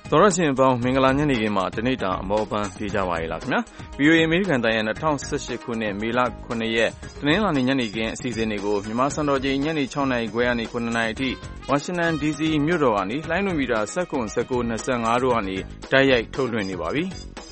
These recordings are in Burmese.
သောရရှင်ပေါင်းမင်္ဂလာညနေခင်းမှာတနေ့တာအမောပန်းပြေးကြပါရလားခင်ဗျာ VOA အမေရိကန်တိုင်းရဲ့2018ခုနှစ်မေလ9ရက်တနင်္လာနေ့ညနေခင်းအစီအစဉ်တွေကိုမြန်မာစံတော်ချိန်ညနေ6နာရီခွဲကနေ9နာရီအထိဝါရှင်တန် DC မြို့တော်ကနေလိုင်းနိုမီတာ1925တို့ကနေတိုက်ရိုက်ထုတ်လွှင့်နေပါပြီ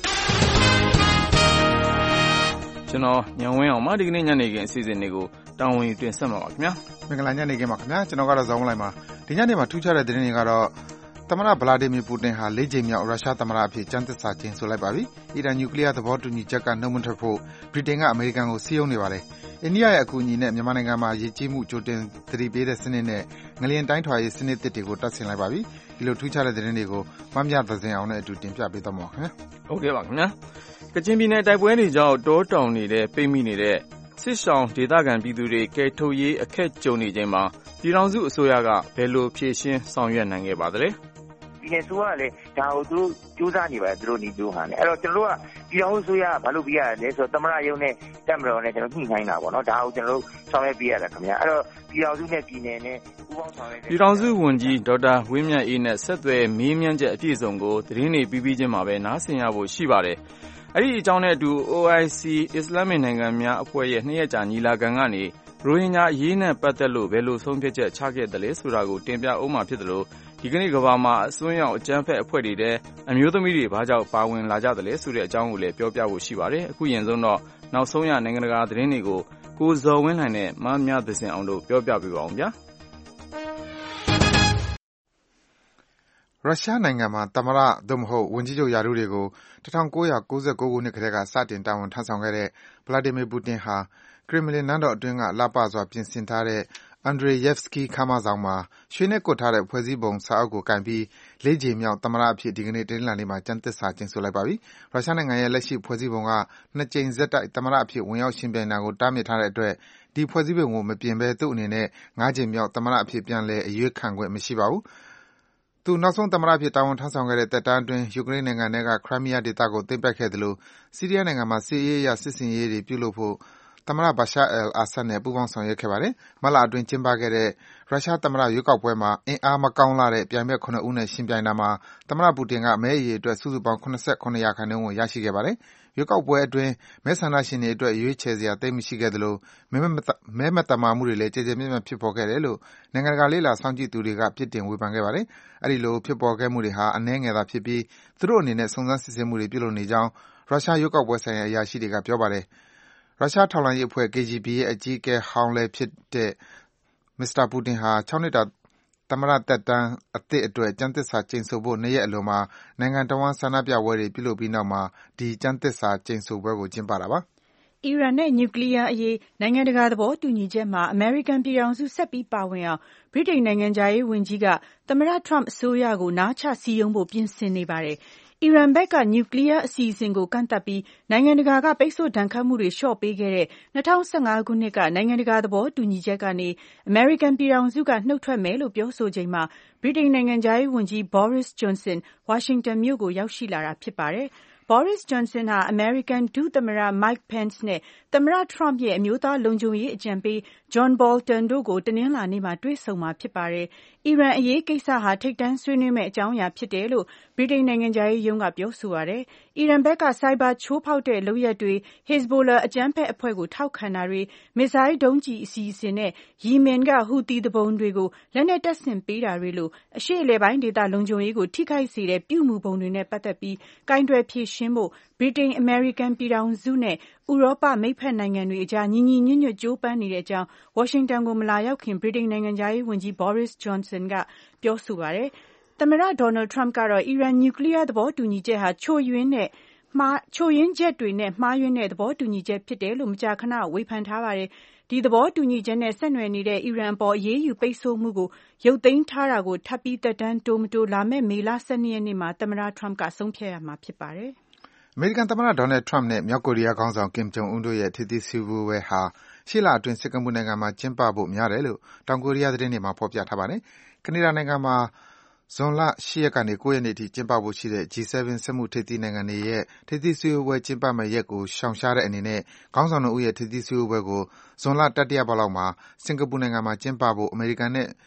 ကျွန်တော်ညဝင်းအောင်မဒီကနေ့ညနေခင်းအစီအစဉ်တွေကိုတာဝန်ယူတင်ဆက်မှာပါခင်ဗျာမင်္ဂလာညနေခင်းပါခင်ဗျာကျွန်တော်ကတော့ဇောင်းလိုက်ပါဒီညနေမှာထူးခြားတဲ့သတင်းတွေကတော့သမ္မတဗလာဒီမီပူတင်ဟာ၄ကြိမ်မြောက်ရုရှားသမ္မတအဖြစ်ကျမ်းသစ္စာကျိန်ဆိုလိုက်ပါပြီ။အီရန်နျူကလ িয়ার သဘောတူညီချက်ကနှုတ်မထွက်ဖို့ဗြိတိန်ကအမေရိကန်ကိုစည်းရုံးနေပါတယ်။အိန္ဒိယရဲ့အကူအညီနဲ့မြန်မာနိုင်ငံမှာရေကြီးမှုကြိုတင်သတိပေးတဲ့စနစ်နဲ့ငလျင်တိုင်းထွာရေးစနစ်သစ်တွေကိုတပ်ဆင်လိုက်ပါပြီ။ဒီလိုထူးခြားတဲ့သတင်းတွေကိုမမြသဇင်အောင်နဲ့အတူတင်ပြပေးသွားမှာပါခင်ဗျာ။ဟုတ်ကဲ့ပါခင်ဗျာ။ကချင်ပြည်နယ်တိုက်ပွဲတွေကြောင့်တောတောင်နေတဲ့ပိတ်မိနေတဲ့စစ်ရှောင်းဒေသခံပြည်သူတွေကယ်ထုတ်ရေးအခက်ကြုံနေချိန်မှာပြည်ထောင်စုအစိုးရကဘယ်လိုဖြေရှင်းဆောင်ရွက်နိုင်ခဲ့ပါသလဲ။ပြည်နယ်ဆိုကလည်းဒါကိုသူတို့ကြိုးစားနေပါတယ်သူတို့နေပြောဟန်တယ်အဲ့တော့ကျွန်တော်တို့ကပြည်ထောင်စုဆိုရဘာလို့ပြရလဲဆိုတော့သမ္မတရုံးနဲ့တပ်မတော်နဲ့ကျွန်တော်ညှိနှိုင်းတာပေါ့နော်ဒါကိုကျွန်တော်တို့ဆောင်ရွက်ပြရတာခင်ဗျာအဲ့တော့ပြည်ထောင်စုနဲ့ပြည်နယ်နဲ့ပူးပေါင်းဆောင်ရွက်ပြည်ထောင်စုဝန်ကြီးဒေါက်တာဝင်းမြတ်အေးနဲ့ဆက်သွယ်မေးမြန်းချက်အပြည့်စုံကိုသတင်းတွေပြီးချင်းမှာပဲနားဆင်ရဖို့ရှိပါတယ်အဲ့ဒီအကြောင်းနဲ့အတူ OIC အစ္စလာမစ်နိုင်ငံများအဖွဲ့ရဲ့2ရက်ကြာညီလာခံကနေရိုဟင်ဂျာအရေးနဲ့ပတ်သက်လို့ဘယ်လိုဆုံးဖြတ်ချက်ချခဲ့တယ်လဲဆိုတာကိုတင်ပြအောင်မှာဖြစ်တယ်လို့ဒီကနေ့ကမ္ဘာမှာအစွန်းရောက်အကြမ်းဖက်အဖွဲ့တွေတဲ့အမျိုးသမီးတွေဘာကြောင့်ပါဝင်လာကြတယ်လဲဆိုတဲ့အကြောင်းကိုလည်းပြောပြဖို့ရှိပါတယ်အခုရင်ဆုံးတော့နောက်ဆုံးရနိုင်ငံတကာသတင်းတွေကိုကိုဇော်ဝင်းလှိုင်နဲ့မမြသဇင်အောင်တို့ပြောပြပေးပါအောင်ဗျာရုရှားနိုင်ငံမှာသမ္မတသို့မဟုတ်ဝန်ကြီးချုပ်ရာထူးတွေကို1999ခုနှစ်ကတည်းကစတင်တာဝန်ထမ်းဆောင်ခဲ့တဲ့ဗလာဒီမီပူတင်ဟာကရင်မလင်နန်းတော်အတွင်းကလှပစွာပြင်ဆင်ထားတဲ့ Andreyevsky ခမ်းမဆောင်မှာရွှေနဲ့ကွပ်ထားတဲ့ဖွဲ့စည်းပုံစာအုပ်ကိုကိုင်ပြီး၄ကြိမ်မြောက်သမ္မတအဖြစ်ဒီကနေ့တနင်္လာနေ့မှာကျမ်းသစ္စာကျိန်ဆိုလိုက်ပါပြီ။ရုရှားနိုင်ငံရဲ့လက်ရှိဖွဲ့စည်းပုံက2ကြိမ်ဆက်တိုက်သမ္မတအဖြစ်ဝင်ရောက်ယှဉ်ပြိုင်တာကိုတားမြစ်ထားတဲ့အတွက်ဒီဖွဲ့စည်းပုံကိုမပြင်ဘဲသူ့အနေနဲ့5ကြိမ်မြောက်သမ္မတအဖြစ်ပြန်လည်အရွေးခံခွင့်မရှိပါဘူး။သူနောက်ဆုံးသမ္မတအဖြစ်တာဝန်ထမ်းဆောင်ခဲ့တဲ့သက်တမ်းအတွင်းယူကရိန်းနိုင်ငံထဲကခရိုင်းမီးယားဒေသကိုသိမ်းပိုက်ခဲ့သလိုဆီးရီးယားနိုင်ငံမှာစစ်ရေးအရစစ်ဆင်ရေးတွေပြုလုပ်ဖို့သမ္မတ Bashar al-Assad နဲ့ပူးပေါင်းဆောင်ရွက်ခဲ့ပါတယ်။မတ်လအတွင်းကျင်းပခဲ့တဲ့ရုရှားသမ္မတရွေးကောက်ပွဲမှာအင်အားမကောင်းလှတဲ့ပြိုင်ဘက်9ဦးနဲ့ယှဉ်ပြိုင်တာမှာသမ္မတပူတင်ကမဲအရေအတွက်စုစုပေါင်း87%ကိုရရှိခဲ့ပါတယ်။ရွေးကောက်ပွဲအတွင်းမဲဆန္ဒရှင်တွေအတွက်ရွေးချယ်စရာသိပ်မရှိခဲ့သလိုမဲမသမာမှုတွေလည်းကျယ်ကျယ်ပြန့်ပြန့်ဖြစ်ပေါ်ခဲ့တယ်လို့နိုင်ငံတကာလေ့လာစောင့်ကြည့်သူတွေကပြစ်တင်ဝေဖန်ခဲ့ပါတယ်။အဲဒီလိုဖြစ်ပေါ်ခဲ့မှုတွေဟာအနည်းငယ်သာဖြစ်ပြီးသူတို့အနေနဲ့စုံစမ်းစစ်ဆေးမှုတွေပြုလုပ်နေကြောင်းရုရှားရွေးကောက်ပွဲဆိုင်ရာအရာရှိတွေကပြောပါတယ်။ရုရှားထောက်လှမ်းရေးအဖွဲ့ KGB ရဲ့အကြီးအကဲဟောင်းလည်းဖြစ်တဲ့မစ္စတာပူတင်ဟာ6နှစ်တာသမ္မတသက်တမ်းအသစ်အတွက်ကျမ်းသစ္စာကျိန်ဆိုဖို့2ရက်အလိုမှာနိုင်ငံတော်ဝန်ဆန္ဒပြပွဲတွေပြုလုပ်ပြီးနောက်မှာဒီကျမ်းသစ္စာကျိန်ဆိုပွဲကိုကျင်းပတာပါအီရန်နဲ့နျူကလ িয়ার အရေးနိုင်ငံတကာသဘောတူညီချက်မှာအမေရိကန်ပြည်ထောင်စုဆက်ပြီးပါဝင်အောင်ဗြိတိန်နိုင်ငံခြားရေးဝန်ကြီးကသမ္မတထရမ့်အစိုးရကိုနားချစည်းရုံးဖို့ပြင်ဆင်နေပါတယ်။အီရန်ဘက်ကနျူကလ িয়ার အစီအစဉ်ကိုကန့်သတ်ပြီးနိုင်ငံတကာကပိတ်ဆို့ဒဏ်ခတ်မှုတွေလျှော့ပေးခဲ့တဲ့2015ခုနှစ်ကနိုင်ငံတကာသဘောတူညီချက်ကနေအမေရိကန်ပြည်ထောင်စုကနှုတ်ထွက်မယ်လို့ပြောဆိုချိန်မှာဗြိတိန်နိုင်ငံခြားရေးဝန်ကြီး Boris Johnson ဝါရှင်တန်မြို့ကိုရောက်ရှိလာတာဖြစ်ပါတယ်။ Boris Johnson ဟာအမေရိကန်ဒုသမ္မတ Mike Pence နဲ့သမ္မတ Trump ရဲ့အမျိုးသားလုံခြုံရေးအကြံပေး John Bolton တို့ကိုတနင်္လာနေ့မှာတွေ့ဆုံမှာဖြစ်ပါတယ်။အီရန်အရေးကိစ္စဟာထိပ်တန်းဆွေးနွေးမယ့်အကြောင်းအရာဖြစ်တယ်လို့ဗြိတိန်နိုင်ငံခြားရေးရုံးကပြောဆိုပါတယ်။အီရန်ဘက်ကဆိုက်ဘာချိုးဖောက်တဲ့လုပ်ရပ်တွေ Hezbollah အကြမ်းဖက်အဖွဲ့ကိုထောက်ခံတာတွေမစ်ဇိုင်းဒုံးကျည်အစီအစဉ်နဲ့ယီမင်ကဟူသီသူပုန်တွေကိုလက်နက်တပ်ဆင်ပေးတာတွေလို့အရှေ့အလယ်ပိုင်းဒေသလုံခြုံရေးကိုထိခိုက်စေတဲ့ပြုမူပုံတွေနဲ့ပတ်သက်ပြီးကိုင်တွယ်ဖြေရှင်းဖို့ဗြိတိန်အမေရိကန်ပြည်ထောင်စုနဲ့ဥရောပမိတ်ဖက်နိုင်ငံတွေအကြားညီညီညွတ်ညွတ်ကြိုးပမ်းနေတဲ့အကြောင်းဝါရှင်တန်ကိုမလာရောက်ခင်ဗြိတိန်နိုင်ငံခြားရေးဝန်ကြီး Boris Johnson ကပြောဆိုပါတယ်။သမ္မတ Donald Trump ကတော့အီရန်နျူကလ িয়ার သဘောတူညီချက်ဟာချို့ယွင်းချက်တွေနဲ့မှားယွင်းတဲ့သဘောတူညီချက်ဖြစ်တယ်လို့မကြာခဏဝေဖန်ထားပါတယ်။ဒီသဘောတူညီချက်နဲ့ဆက်နွယ်နေတဲ့အီရန်အပေါ်အရေးယူပိတ်ဆို့မှုကိုရုပ်သိမ်းထားတာကိုထပ်ပြီးသက်တမ်းတိုးမတိုးလာမယ့်မေလ12ရက်နေ့မှာသမ္မတ Trump ကဆုံးဖြတ်ရမှာဖြစ်ပါတယ်။အမေရိကန်သမ္မတ Donald Trump နဲ့မြောက်ကိုရီးယားခေါင်းဆောင် Kim Jong Un တို့ရဲ့ထိပ်သီးစည်းဝေးပွဲဟာရှေ့လအတွင်းစင်ကာပူနိုင်ငံမှာကျင်းပဖို့များတယ်လို့တောင်ကိုရီးယားသတင်းတွေမှာဖော်ပြထားပါတယ်။ကနေဒါနိုင်ငံမှာဇွန်လ8ရက်ကနေ9ရက်နေ့အထိကျင်းပဖို့ရှိတဲ့ G7 စက်မှုထိပ်သီးနိုင်ငံတွေရဲ့ထိပ်သီးစည်းဝေးပွဲကျင်းပမယ့်ရက်ကိုရှောင်ရှားတဲ့အနေနဲ့ခေါင်းဆောင်တို့ရဲ့ထိပ်သီးစည်းဝေးပွဲကိုဇွန်လတတိယပတ်လောက်မှာစင်ကာပူနိုင်ငံမှာကျင်းပဖို့အမေရိကန်နဲ့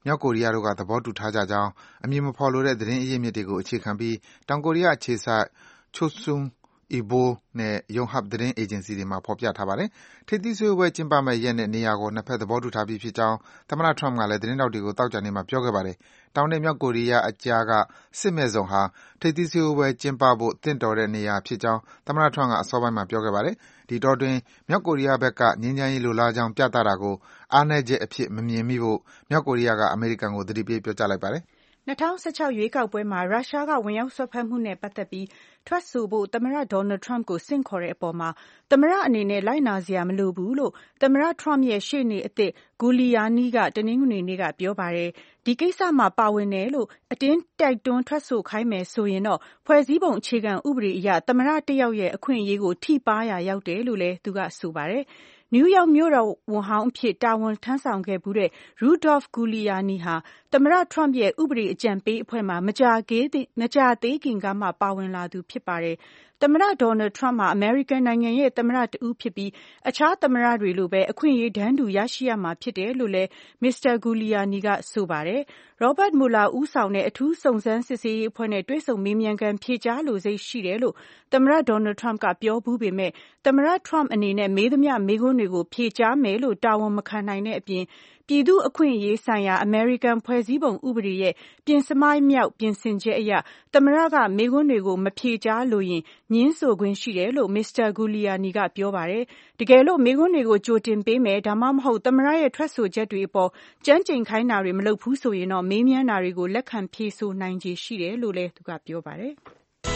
မြောက်ကိုရီးယားတို့ကသဘောတူထားကြကြောင်းအမည်မဖော်လိုတဲ့သတင်းအရင်းမြစ်တွေကိုအခြေခံပြီးတောင်ကိုရီးယားအခြေစိုက် Chosun Ilbo နဲ့ Yonhap သတင်းအေဂျင်စီတွေမှာဖော်ပြထားပါတယ်။ထိပ်သီးစည်းဝေးပွဲကျင်းပမယ့်ရက်နဲ့နေရာကိုနှစ်ဖက်သဘောတူထားပြီးဖြစ်ကြောင်းသမ္မတ Trump ကလည်းသတင်းထောက်တွေကိုသောကြာနေ့မှာပြောခဲ့ပါတယ်။တောင်နဲ့မြောက်ကိုရီးယားအကြားကစစ်မဲ့ဇုံဟာထိပ်သီးစည်းဝေးပွဲကျင်းပဖို့သင့်တော်တဲ့နေရာဖြစ်ကြောင်းသမ္မတ Trump ကအစောပိုင်းမှာပြောခဲ့ပါတယ်။ဒီအတောအတွင်းမြောက်ကိုရီးယားဘက်ကငြိမ်းချမ်းရေးလိုလားကြောင်းပြသတာကိုအားနည်းချက်အဖြစ်မမြင်မိဖို့မြောက်ကိုရီးယားကအမေရိကန်ကိုသတိပေးပြောကြားလိုက်ပါတယ်။ 2016 ရွေးကောက်ပွဲမှာရုရှားကဝင်ရောက်စွက်ဖက်မှုနဲ့ပတ်သက်ပြီးထွက်ဆိုဖို့သမ္မတ Donald Trump ကိုဆင့်ခေါ်တဲ့အပေါ်မှာသမ္မတအနေနဲ့လိုက်နာစရာမလိုဘူးလို့သမ္မတ Trump ရဲ့ရှေ့နေအသစ် Giuliani ကတနင်္ဂနွေနေ့ကပြောပါတယ်။ဒီကိစ္စမှာပါဝင်တယ်လို့အတင်းတိုက်တွန်းထွက်ဆိုခိုင်းမယ်ဆိုရင်တော့ဖွဲ့စည်းပုံအခြေခံဥပဒေအရသမ္မတတစ်ယောက်ရဲ့အခွင့်အရေးကိုထိပါးရာရောက်တယ်လို့လည်းသူကဆိုပါတယ်။နယူးယောက်မြို့တော်ဝန်ဟောင်းအဖြစ်တာဝန်ထမ်းဆောင်ခဲ့ဖူးတဲ့ Rudolph Giuliani ဟာသမ္မတ Trump ရဲ့ဥပဒေအကြံပေးအဖွဲ့မှာမကြာသေးခင်ကမှပါဝင်လာသူဖြစ်ပါတယ်။သမ္မတ Donald Trump ဟာအမေရိကန်နိုင်ငံရဲ့သမ္မတတဦးဖြစ်ပြီးအခြားသမ္မတတွေလိုပဲအခွင့်အရေးတန်းတူရရှိရမှာဖြစ်တယ်လို့လည်း Mr. Giuliani ကဆိုပါတယ်။ Robert Mueller ဦးဆောင်တဲ့အထူးစုံစမ်းစစ်ဆေးရေးအဖွဲ့နဲ့တွေ့ဆုံမေးမြန်းခန်းဖြေကြားလိုစိတ်ရှိတယ်လို့သမ္မတ Donald Trump ကပြောဖူးပေမဲ့သမ္မတ Trump အနေနဲ့မေးသမျှမေးခွန်းတွေကိုဖြေကြားမယ်လို့တာဝန်မခံနိုင်တဲ့အပြင်ပြည်သူ့အခွင့်အရေးဆိုင်ရာအမေရိကန်ဖွဲ့စည်းပုံဥပဒေရဲ့ပြင်ဆမိုင်းမြောက်ပြင်ဆင်ချက်အရသမ္မတကမေးခွန်းတွေကိုမဖြေကြားလိုရင်ငြင်းဆိုခွင့်ရှိတယ်လို့ Mr. Giuliani ကပြောပါတယ်။တကယ်လို့မေးခွန်းတွေကိုကြိုတင်ပေးမယ်ဒါမှမဟုတ်သမ္မတရဲ့ထွက်ဆိုချက်တွေအပေါ်ကြမ်းကြိမ်ခိုင်းတာတွေမလုပ်ဘူးဆိုရင်တော့မေးမြန်းတာတွေကိုလက်ခံဖြေဆိုနိုင်ခြေရှိတယ်လို့လည်းသူကပြောပါတယ်။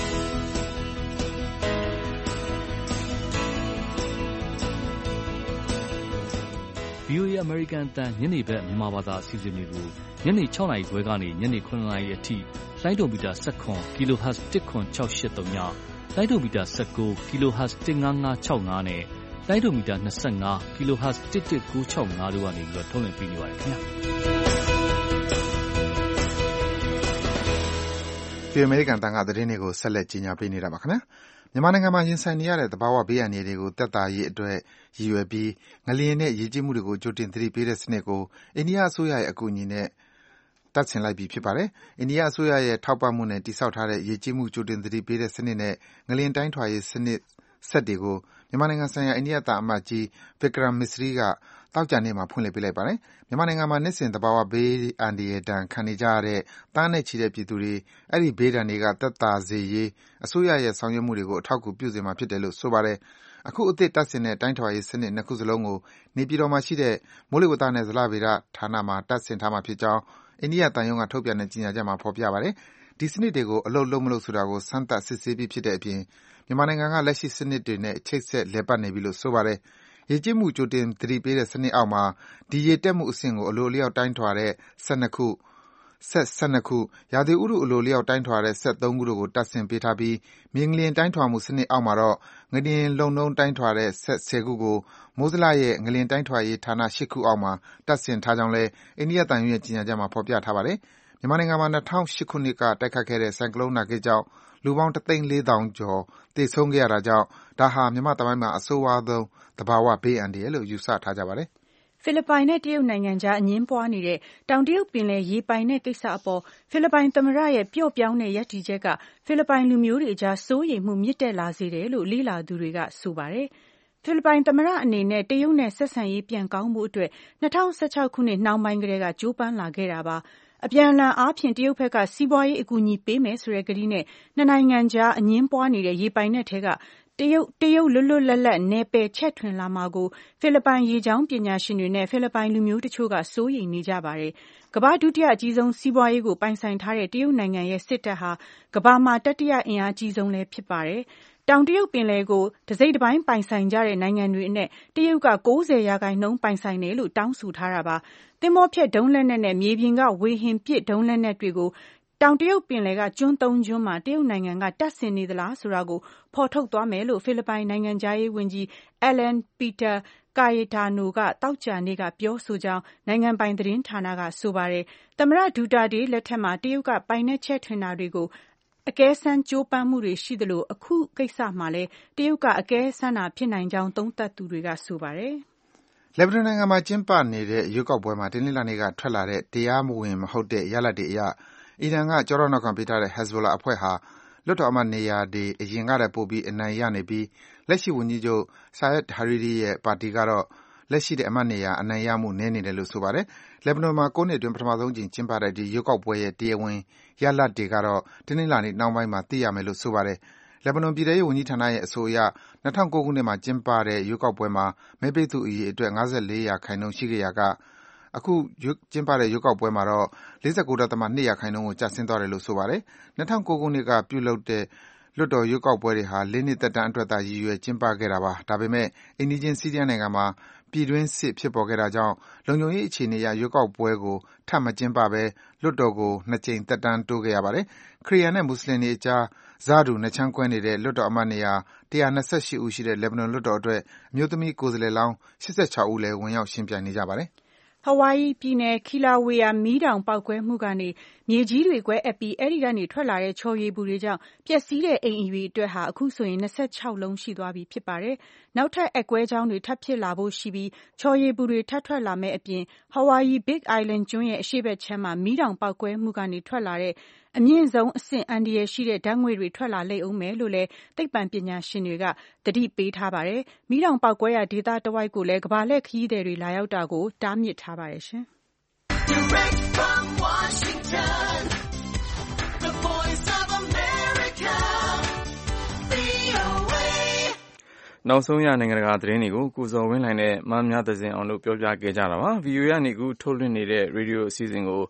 VOA အမေရိကန်အသံညနေဘက်မြန်မာဘာသာအစီအစဉ်တွေကိုညနေ6နာရီခွဲကနေညနေ9နာရီအထိလိုင်းဒုံမီတာ19 kHz 10683ညလိုင်းဒုံမီတာ19 kHz 15565နဲ့လိုင်းဒုံမီတာ25 kHz 11965တို့ကနေပြီးတော့ထုတ်လွှင့်ပေးနေပါတယ်ခင်ဗျာဒီအမေရိကန်တန်ခါသတင်းတွေကိုဆက်လက်ကြီးညာပေးနေတာပါခင်ဗျာမြန်မာနိုင်ငံမှာရင်ဆိုင်နေရတဲ့သဘာဝဘေးအန္တရာယ်တွေကိုသက်သာရေးအတွက်ရည်ရွယ်ပြီးငလျင်နဲ့ရေကြီးမှုတွေကိုကြိုတင်သတိပေးတဲ့စနစ်ကိုအိန္ဒိယအစိုးရရဲ့အကူအညီနဲ့တပ်ဆင်လိုက်ပြီဖြစ်ပါတယ်။အိန္ဒိယအစိုးရရဲ့ထောက်ပံ့မှုနဲ့တည်ဆောက်ထားတဲ့ရေကြီးမှုကြိုတင်သတိပေးတဲ့စနစ်နဲ့ငလျင်တိုင်းထွာရေးစနစ်စက်တွေကိုမြန်မာနိုင်ငံဆိုင်ရာအိန္ဒိယသံအမတ်ကြီး Vikram Misri ကသောကြာနေ့မှာဖွင့်လှစ်ပေးလိုက်ပါတယ်။မြန်မာနိုင်ငံမှာနှစ်စဉ်သဘာဝဘေးအန္တရာယ်ဒဏ်ခံနေကြရတဲ့သန်းနဲ့ချီတဲ့ပြည်သူတွေအဲဒီဘေးဒဏ်တွေကသက်သာစေရေးအစိုးရရဲ့ဆောင်ရွက်မှုတွေကိုအထောက်အကူပြုစေမှာဖြစ်တယ်လို့ဆိုပါတယ်။အခုအသစ်တပ်ဆင်တဲ့တိုင်းထွာရေးစနစ်နှစ်ခုစလုံးကိုနေပြည်တော်မှာရှိတဲ့မိုးလေဝသနဲ့ဇလဗေဒဌာနမှာတပ်ဆင်ထားမှာဖြစ်ကြောင်းအိန္ဒိယသံရုံးကထုတ်ပြန်တဲ့ကြေညာချက်မှာဖော်ပြပါတယ်။ဒီစနစ်တွေကိုအလုပ်လုပ်မလုပ်ဆိုတာကိုစမ်းသပ်စစ်ဆေးပြီးဖြစ်တဲ့အပြင်မြန်မာနိုင်ငံကလက်ရှိစနစ်တွေနဲ့ချိတ်ဆက်လည်ပတ်နေပြီလို့ဆိုပါတယ်။ရေကြီးမှုကြိုတင်သတိပေးတဲ့စနစ်အောက်မှာဒီရေတက်မှုအဆင့်ကိုအလိုအလျောက်တိုင်းထွာတဲ့စက်2ခုဆက်12ခုရာသီဥတုအလိုလျောက်တိုင်းထွာတဲ့ဆက်3ခုတို့ကိုတပ်ဆင်ပေးထားပြီးမြေငလျင်တိုင်းထွာမှုစနစ်အောက်မှာတော့ငလျင်လုံနှုန်းတိုင်းထွာတဲ့ဆက်10ခုကိုမိုးဇလရဲ့ငလျင်တိုင်းထွာရေးဌာန8ခုအောက်မှာတပ်ဆင်ထားကြောင်းလဲအိန္ဒိယသံရုံးရဲ့ကြေညာချက်မှာဖော်ပြထားပါတယ်။မြန်မာနိုင်ငံမှာ2008ခုနှစ်ကတိုက်ခတ်ခဲ့တဲ့ဆိုင်ကလုန်းနာဂစ်ကြောင့်လူပေါင်း1,400,000ကျော်သေဆုံးခဲ့ရတာကြောင့်ဒါဟာမြန်မာသမိုင်းမှာအဆိုးဝါးဆုံးသဘာဝဘေးအန္တရာယ်လို့ယူဆထားကြပါတယ်ဖိလစ်ပိုင်နဲ့တရုတ်နိုင်ငံကြားအငြင်းပွားနေတဲ့တောင်တရုတ်ပင်လယ်ရေပိုင်နက်ကိစ္စအပေါ်ဖိလစ်ပိုင်သမ္မတရဲ့ပျော့ပြောင်းတဲ့ရပ်တည်ချက်ကဖိလစ်ပိုင်လူမျိုးတွေကြားစိုးရိမ်မှုမြင့်တက်လာစေတယ်လို့လေ့လာသူတွေကဆိုပါတယ်။ဖိလစ်ပိုင်သမ္မတအနေနဲ့တရုတ်နဲ့ဆက်ဆံရေးပြန်ကောင်းဖို့အတွက်2016ခုနှစ်နှောင်းပိုင်းကတည်းကကြိုးပမ်းလာခဲ့တာပါ။အပြန်အလှန်အားဖြင့်တရုတ်ဘက်ကစီးပွားရေးအကူအညီပေးမယ်ဆိုတဲ့ကတိနဲ့နှစ်နိုင်ငံကြားအငြင်းပွားနေတဲ့ရေပိုင်နက်ထဲကတရုတ်လွတ်လွတ်လပ်လပ်နယ်ပယ်ချဲ့ထွင်လာမှာကိုဖိလစ်ပိုင်ရေကြောင်းပညာရှင်တွေနဲ့ဖိလစ်ပိုင်လူမျိုးတချို့ကစိုးရိမ်နေကြပါတယ်။ကမ္ဘာဒုတိယအကြီးဆုံးစီးပွားရေးကိုပိုင်ဆိုင်ထားတဲ့တရုတ်နိုင်ငံရဲ့စစ်တပ်ဟာကမ္ဘာမှာတတိယအင်အားကြီးဆုံးလည်းဖြစ်ပါတယ်။တောင်တရုတ်ပင်လယ်ကိုတစိမ့်တစ်ပိုင်းပိုင်ဆိုင်ကြတဲ့နိုင်ငံတွေအနက်တရုတ်က90%ပိုင်ဆိုင်တယ်လို့တောင်းဆိုထားတာပါ။သင်္ဘောဖျက်ဒုံးလက်နက်နဲ့မြေပြင်ကဝေဟင်ပစ်ဒုံးလက်နက်တွေကိုတောင်တရုတ်ပင်လယ်ကကျွန်း3ကျွန်းမှာတရုတ်နိုင်ငံကတပ်ဆင်နေသလားဆိုတာကိုဖော်ထုတ်သွားမယ်လို့ဖိလစ်ပိုင်နိုင်ငံသားရေးဝန်ကြီး Alan Peter Cayetano ကတောက်ကြနေ့ကပြောဆိုကြောင်းနိုင်ငံပိုင်သတင်းဌာနကဆိုပါတယ်။သမ္မတဒူတာတေးလက်ထက်မှာတရုတ်ကပိုင်နက်ချဲ့ထွင်တာတွေကိုအကဲဆန်းကြိုးပမ်းမှုတွေရှိသလိုအခုကိစ္စမှာလည်းတရုတ်ကအကဲဆန်းတာဖြစ်နိုင်ကြောင်းသုံးသပ်သူတွေကဆိုပါတယ်။လက်ဘနွန်နိုင်ငံမှာကျင်းပနေတဲ့ရွေးကောက်ပွဲမှာတနင်္လာနေ့ကထွက်လာတဲ့တရားမဝင်မဟုတ်တဲ့ရလဒ်တွေအရအီရန်ကကျောထောက်နောက်ခံပေးထားတဲ့ Hezbollah အဖွဲ့ဟာလွှတ်တော်အမတ်နေရာတွေအရင်ကထက်ပိုပြီးအနိုင်ရနေပြီးလက်ရှိဝန်ကြီးချုပ် Saad Hariri ရဲ့ပါတီကတော့လက်ရှိတဲ့အမတ်နေရာအနိုင်ရမှုနည်းနေတယ်လို့ဆိုပါတယ်။လက်ဘနွန်မှာ9နှစ်အတွင်းပထမဆုံးအကြိမ်ကျင်းပတဲ့ဒီရွေးကောက်ပွဲရဲ့တရားဝင်ရလဒ်တွေကတော့တနင်္လာနေ့နှောင်းပိုင်းမှာသိရမယ်လို့ဆိုပါတယ်။လက်ဘနွန်ပြည်ထောင်ရေးဝန်ကြီးဌာနရဲ့အဆိုအရ2009ခုနှစ်မှာကျင်းပတဲ့ရွေးကောက်ပွဲမှာမဲပေးသူအရေအတွက်54%ရှိခဲ့ရာကအခုကျင်းပတဲ့ရွေးကောက်ပွဲမှာတော့49.2%ကိုကျဆင်းသွားတယ်လို့ဆိုပါတယ်။2009ခုနှစ်ကပြုလုပ်တဲ့လွှတ်တော်ရွေးကောက်ပွဲတွေဟာ4နှစ်သက်တမ်းအတွက်သာရည်ရွယ်ကျင်းပခဲ့တာပါ။ဒါပေမဲ့အိမ်နီးချင်းဆီးရီးယားနိုင်ငံမှာပြည်တွင်းစစ်ဖြစ်ပေါ်ခဲ့တာကြောင့်လုံခြုံရေးအခြေအနေအရရွေးကောက်ပွဲကိုထပ်မကျင်းပဘဲလွှတ်တော်ကို2ကြိမ်သက်တမ်းတိုးခဲ့ရပါတယ်။ခရစ်ယာန်နဲ့မွတ်ဆလင်တွေအကြားဆတူနှစ်ခြမ်းကွဲနေတဲ့လွှတ်တော်အမတ်နေရာ128ဦးရှိတဲ့လက်ဘနွန်လွှတ်တော်အတွက်အမျိုးသမီးကိုယ်စားလှယ်လောင်း86ဦးလည်းဝင်ရောက်ယှဉ်ပြိုင်နေကြပါတယ်။ Hawaii ပြည်နယ် Kilauea မီးတောင်ပေါက်ကွဲမှုကနေမြေကြီးတွေကွဲအက်ပြီးအဲဒီကနေထွက်လာတဲ့ချော်ရည်ပူတွေကြောင့်ပျက်စီးတဲ့အိမ်အရေအတွက်ဟာအခုဆိုရင်26လုံးရှိသွားပြီဖြစ်ပါတယ်။နောက်ထပ်အက်ကွဲကြောင်းတွေထပ်ဖြစ်လာဖို့ရှိပြီးချော်ရည်ပူတွေထပ်ထွက်လာမယ့်အပြင် Hawaii Big Island ကျွန်းရဲ့အရှေ့ဘက်ခြမ်းမှာမီးတောင်ပေါက်ကွဲမှုကနေထွက်လာတဲ့အမြင့်ဆုံးအဆင့်အန္တရာယ်ရှိတဲ့ဓာတ်ငွေ့တွေထွက်လာလိမ့်ဦးမယ်လို့လည်းသိပ္ပံပညာရှင်တွေကသတိပေးထားပါတယ်။မီးတောင်ပေါက်ကွဲရာဒေသတဝိုက်ကိုလည်းကမ္ဘာလှည့်ခရီးသည်တွေလာရောက်တာကိုတားမြစ်ထားပါတယ်ရှင်။ Direct from Washington, the voice of America, VOA. နောက်ဆုံးရနိုင်ငံတကာသတင်းတွေကိုကိုဇော်ဝင်းလှိုင်နဲ့မမြသဇင်အောင်တို့ပြောပြခဲ့ကြတာပါ။ VOA ကနေအခုထုတ်လွှင့်နေတဲ့ရေဒီယိုအစီအစဉ်ကို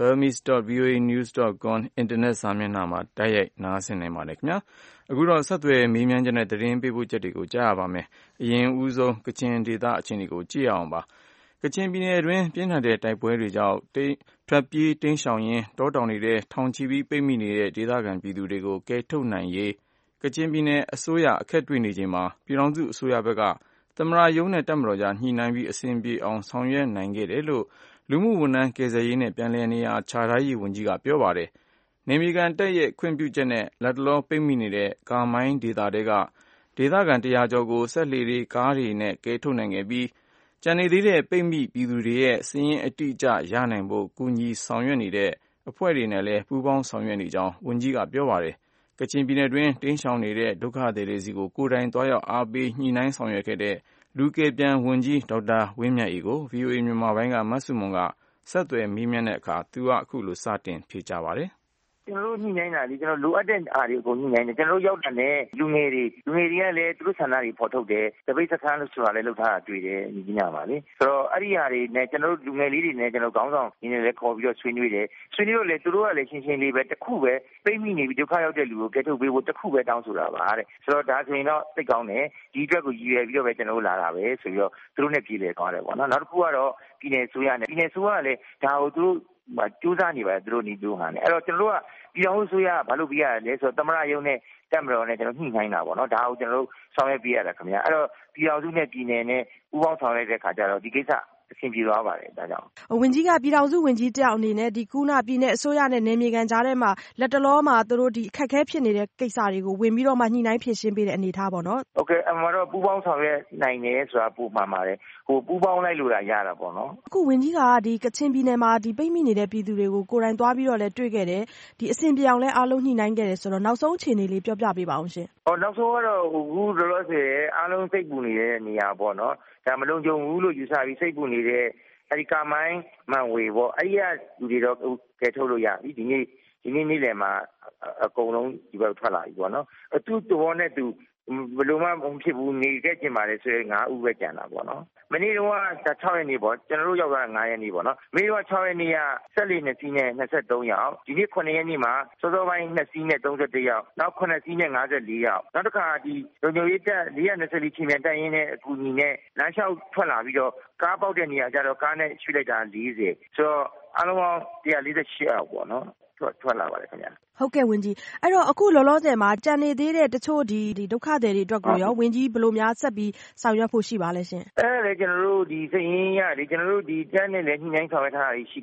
burmese.voanews.com အင်တာနက်စာမျက်နှာမှာတိုက်ရိုက်နားဆင်နိုင်ပါတယ်ခင်ဗျာ။အခုတော့ဆက်သွယ်မေးမြန်းချက်နဲ့သတင်းပေးပို့ချက်တွေကိုကြားရပါမယ်။အရင်ဦးဆုံးကချင်ဒေသအခြေအနေကိုကြည့်ရအောင်ပါ။ကချင်ပြည်နယ်အတွင်းပြင်းထန်တဲ့တိုက်ပွဲတွေကြောင့်ထွက်ပြေးတိမ်းရှောင်ရင်းတောတောင်တွေထဲထောင်ချီပြီးပိတ်မိနေတဲ့ဒေသခံပြည်သူတွေကိုကယ်ထုတ်နိုင်ရေးကချင်ပြည်နယ်အစိုးရအခက်တွေ့နေချိန်မှာပြည်ထောင်စုအစိုးရဘက်ကသမ္မတရုံးနဲ့တပ်မတော်ကြားညှိနှိုင်းပြီးအဆင်ပြေအောင်ဆောင်ရွက်နိုင်ခဲ့တယ်လို့လူမှုဝန်ထမ်းကယ်ဆယ်ရေးနဲ့ပြန်လည်နေရာချထားရေးဝန်ကြီးကပြောပါတယ်။နေမြေခံတပ်ရဲ့ခွင့်ပြုချက်နဲ့လက်တလောပိတ်မိနေတဲ့ကာမိုင်းဒေသတွေကဒေသခံ100ကျော်ကိုစက်လှေတွေကားတွေနဲ့ကယ်ထုတ်နိုင်ခဲ့ပြီးကျန်နေသေးတဲ့ပိတ်မိပြည်သူတွေရဲ့စာရင်းအတိအကျရနိုင်ဖို့ကူညီဆောင်ရွက်နေတဲ့အဖွဲ့တွေနဲ့လည်းပူးပေါင်းဆောင်ရွက်နေကြောင်းဝန်ကြီးကပြောပါတယ်။ကချင်ပြည်နယ်တွင်းတိမ်းရှောင်နေတဲ့ဒုက္ခသည်တွေစီကိုကိုယ်တိုင်သွားရောက်အားပေးညှိနှိုင်းဆောင်ရွက်ခဲ့တဲ့လူကယ်ပြန်ဝန်ကြီးဒေါက်တာဝင်းမြတ်အေးကို VOA မြန်မာပိုင်းကမဆုမွန်ကဆက်သွယ်မေးမြန်းတဲ့အခါသူကအခုလိုစတင်ဖြေကြားပါတယ်။ကျွန်တော်တို့ညှိနှိုင်းတာလေကျွန်တော်လိုအပ်တဲ့အားတွေအကုန်ညှိနှိုင်းတယ်ကျွန်တော်တို့ရောက်တဲ့လူငယ်တွေကလည်းသူတို့ဆန္ဒတွေဖော်ထုတ်တယ်တပိတ်စခန်းလို့ဆိုတာလည်းလုပ်ထားတာတွေ့တယ်ညီညပါလေဆိုတော့အဲ့ဒီဟာတွေနဲ့ကျွန်တော်တို့လူငယ်လေးတွေနဲ့ကျွန်တော်ခေါင်းဆောင်ညီနေလည်းခေါ်ပြီးတော့ဆွေးနွေးတယ်ဆွေးနွေးလို့လည်းသူတို့ကလည်းရှင်းရှင်းလေးပဲတစ်ခုပဲပိတ်မိနေပြီးဒုက္ခရောက်တဲ့လူကိုကယ်ထုတ်ပေးဖို့တစ်ခုပဲတောင်းဆိုတာပါတဲ့ဆိုတော့ဒါဆိုရင်တော့စိတ်ကောင်းတယ်ဒီအတွက်ကိုရည်ရွယ်ပြီးတော့ပဲကျွန်တော်တို့လာတာပဲဆိုပြီးတော့သူတို့နဲ့ပြည်လည်သွားတယ်ပေါ့နော်နောက်တစ်ခုကတော့ပြည်နယ်ဆိုရနဲ့ပြည်နယ်ဆိုရကလည်းဒါကိုသူတို့ကြိုးစားနေပါတယ်သူတို့နေပြောဟန်တယ်အဲ့တော့ကျွန်တော်တို့ကပြည်အောင်ဆိုရဘာလို့ပြရလဲဆိုတော့သမရယုံနဲ့တက်မတော်နဲ့ကျွန်တော်ညှိနှိုင်းတာပေါ့နော်ဒါကိုကျွန်တော်တို့ဆောင်ရွက်ပြရတာခင်ဗျာအဲ့တော့ပြည်အောင်စုနဲ့ပြည်နယ်နဲ့ပူးပေါင်းဆောင်ရွက်တဲ့ခါကျတော့ဒီကိစ္စအဆင်ပြေသွားပါတယ်ဒါကြောင့်ဝန်ကြီးကပြည်ထောင်စုဝန်ကြီးတယောက်အနေနဲ့ဒီကုနာပြည်နယ်အစိုးရနဲ့နယ်မြေခံကြားထဲမှာလက်တလောမှာသူတို့ဒီအခက်အခဲဖြစ်နေတဲ့ကိစ္စတွေကိုဝင်ပြီးတော့မှညှိနှိုင်းဖြေရှင်းပေးတဲ့အနေထားပေါ့နော်โอเคအမှန်တော့ပူးပေါင်းဆောင်ရွက်နိုင်တယ်ဆိုတာပုံမှန်ပါတယ်ဟိုပူးပေါင်းလိုက်လို့ရတာပေါ့နော်အခုဝန်ကြီးကဒီကချင်ပြည်နယ်မှာဒီပိတ်မိနေတဲ့ပြည်သူတွေကိုကိုယ်တိုင်သွားပြီးတော့လည်းတွေ့ခဲ့တယ်ဒီအဆင်ပြေအောင်လည်းအားလုံးညှိနှိုင်းခဲ့တယ်ဆိုတော့နောက်ဆုံးအခြေအနေလေးပြောပြပေးပါအောင်ရှင်နောက်ဆုံးကတော့အခုလောလောဆယ်အားလုံးစိတ်ပူနေတဲ့နေရာပေါ့နော်ဒါမလုံးကြုံဘူးလို့ယူဆပြီးစိတ်ပူနေတဲ့အဲဒီကာမိုင်းမန်ဝေပေါ့အဲဒီကလူတွေတော့ကယ်ထုတ်လို့ရပြီဒီနေ့နေ့လယ်မှာအကုန်လုံးဒီဘက်ထွက်လာပြီပေါ့နော်သူ့တော်နဲ့သူဘယ်လိုမှမဖြစ်ဘူးနေခဲ့ကျင်ပါလေဆိုရင်9ဦးပဲကျန်တာပေါ့နော်မနေ့တော့6ရက်နေ့ပေါ့ကျွန်တော်တို့ရောက်တာ9ရက်နေ့ပေါ့နော်မနေ့တော့6ရက်နေ့ကဆက်လီ2စီးနဲ့23ယောက်ဒီနေ့9ရက်နေ့မှာစောစောပိုင်း2စီးနဲ့31ယောက်နောက်9စီးနဲ့54ယောက်နောက်တစ်ခါဒီလုံခြုံရေးတပ်424ချင်းမြန်တက်ရင်းနဲ့အကူညီနဲ့လမ်းလျှောက်ထွက်လာပြီးတော့ကားပေါက်တဲ့နေရာကျတော့ကားနဲ့ရွှေ့လိုက်တာ40ဆိုတော့အားလုံးပေါင်း148ယောက်ပေါ့နော်ထွက်လာပါတယ်ခင်ဗျာဟုတ်ကဲ့ဝန်ကြီးအဲ့တော့အခုလောလောဆယ်မှာကြံနေသေးတဲ့တချို့ဒီဒုက္ခသည်တွေအတွက်ကိုရောဝန်ကြီးဘယ်လိုများဆက်ပြီးဆောင်ရွက်ဖို့ရှိပါလဲရှင်အဲ့ဒါလေကျွန်တော်တို့ဒီစည်ရင်းရလေကျွန်တော်တို့ဒီတက်နဲ့လည်းညှိနှိုင်းဆောင်ရွက်ထားတာရှိတယ်